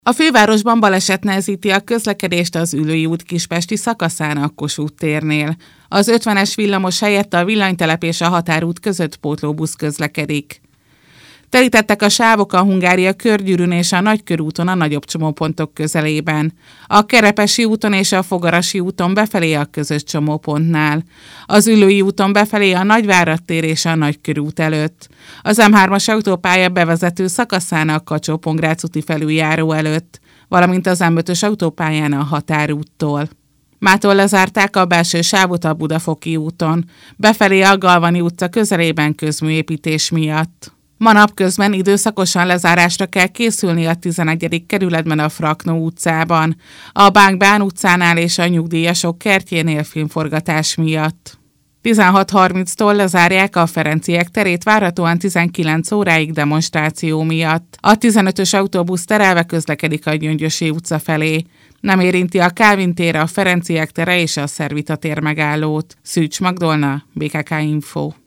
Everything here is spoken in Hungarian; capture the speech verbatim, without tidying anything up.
A fővárosban baleset nehezíti a közlekedést az Üllői út kispesti szakaszán a Kossuth térnél. Az ötvenes villamos helyett a Villanytelep és a Határút között pótlóbusz közlekedik. Telítettek a sávok a Hungária körgyűrűn és a Nagykörúton a nagyobb csomópontok közelében. A Kerepesi úton és a Fogarasi úton befelé a közös csomópontnál. Az Üllői úton befelé a Nagyvárad tér és a Nagykörút előtt. Az em hármas autópálya bevezető szakaszán a Kacsó-Pongrác úti felüljáró előtt, valamint az em ötös autópályán a Határúttól. Mától lezárták a belső sávot a Budafoki úton, befelé a Galvani utca közelében közműépítés miatt. Ma napközben időszakosan lezárásra kell készülni a tizenegyedik kerületben a Fraknó utcában, a Bánk-Bán utcánál és a Nyugdíjasok kertjénél filmforgatás miatt. tizenhat harminctól lezárják a Ferenciek terét várhatóan tizenkilenc óráig demonstráció miatt. A tizenötös autóbusz terelve közlekedik a Gyöngyösi utca felé. Nem érinti a Kálvin tér, a Ferenciek tere és a Szervita tér megállót. Szűcs Magdolna, bé ká ká Info.